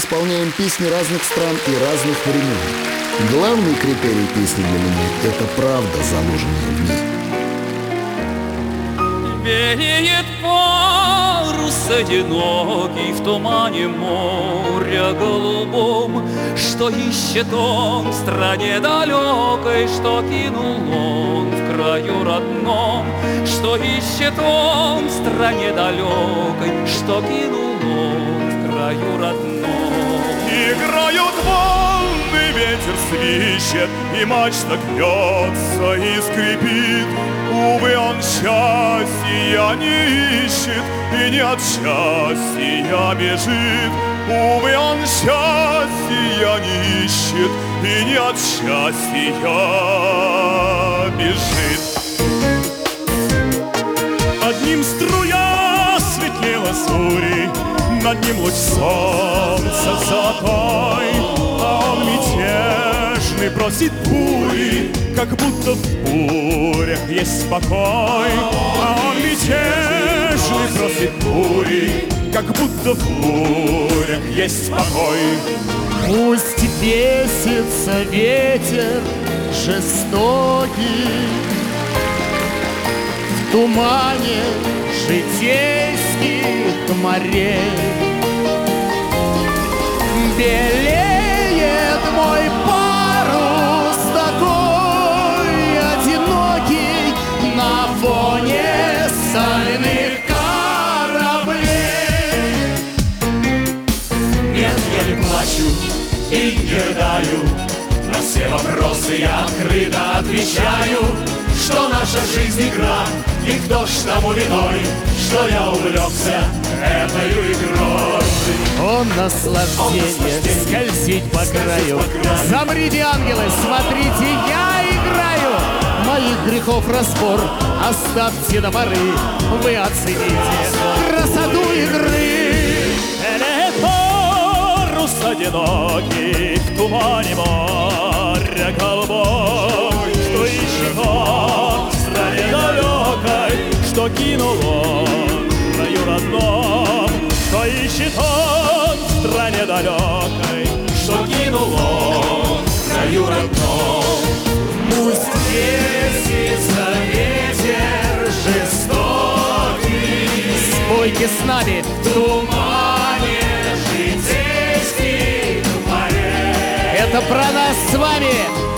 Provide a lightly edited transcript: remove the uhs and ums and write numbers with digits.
исполняем песни разных стран и разных времен. Главный критерий песни для меня — это правда, заложенная в ней. Белеет парус одинокий в тумане моря голубом, что ищет он в стране далекой, что кинул он в краю родном, что ищет он в стране далекой, что кинул он в краю родном. Играют волны, ветер свищет, и мачта гнется и скрипит. Увы, он счастья не ищет и не от счастья бежит. Увы, он счастья не ищет и не от счастья бежит. Над ним струя светлела зори, над ним луч солнца золотой, а он мятежный просит бури, как будто в бурях есть спокой. А он мятежный просит бури, как будто в бурях есть спокой. Пусть бесится ветер жестокий в тумане житейских морей. Белеет мой парус такой одинокий на фоне стальных кораблей. Нет, я не плачу и не рыдаю, на все вопросы я открыто отвечаю, что наша жизнь игра, и кто ж тому виной, что я увлекся этой игрой. Он наслаждение скользить по краю. Замрите, ангелы, смотрите, я играю. Моих грехов разбор оставьте до поры, вы оцените красоту игры. Парус одинокий в тумане моря голубой, что ищет он в стране далекой, что кинул он в краю родном, что ищет он в стране далекой, что кинул он в краю родном. Пусть бесится ветер жестокий, спойте с нами В тумане житейских морей. это про нас с вами.